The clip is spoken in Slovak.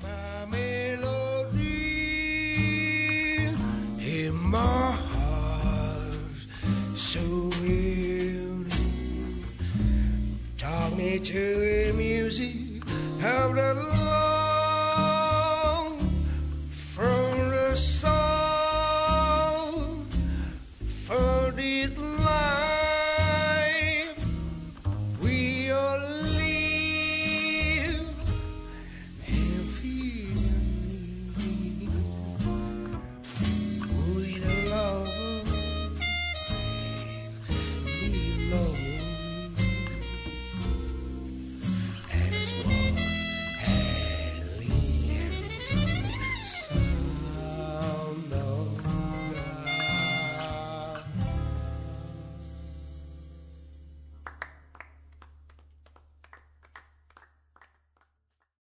my melody in my heart, so weary. Talk me to a music of the